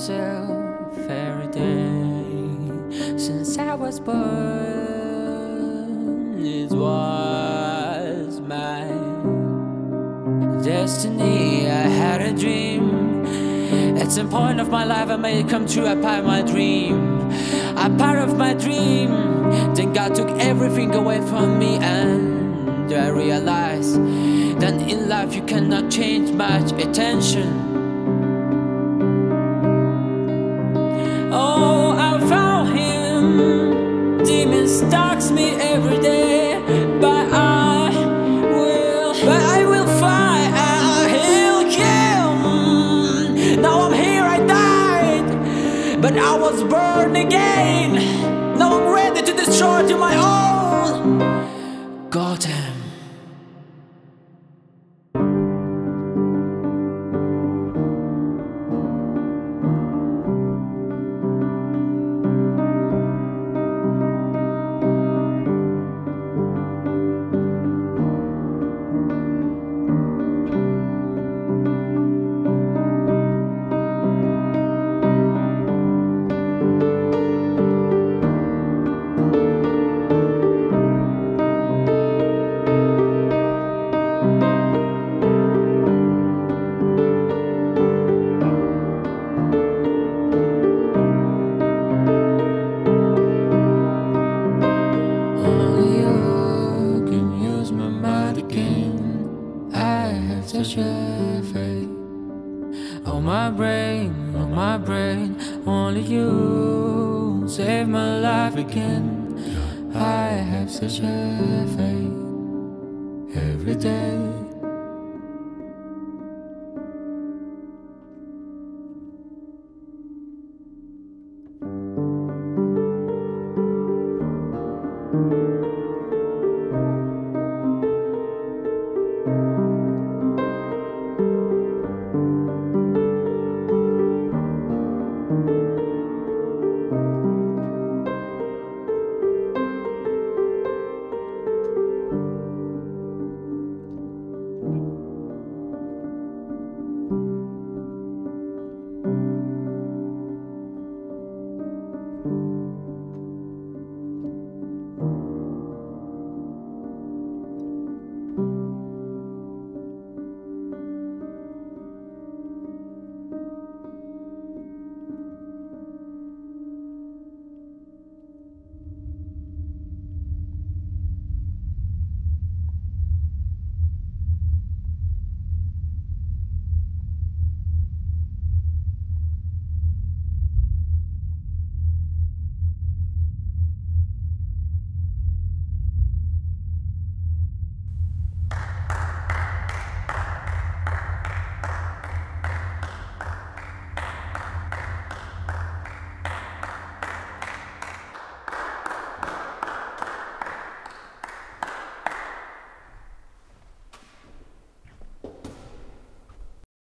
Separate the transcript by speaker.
Speaker 1: myself every day since I was born. It was my destiny. I had a dream. At some point of my life I made it come true. I part of my dream. I part of my dream. Then God took everything away from me, and I realized that in life you cannot change much attention. Oh, I found him. Demons stalks me every day, but I will fight. He'll kill. Now I'm here. I died, but I was born again. Now I'm ready to destroy to my own. Goddamn. Such a fate on my brain, only you save my life again. I have such a fate every day.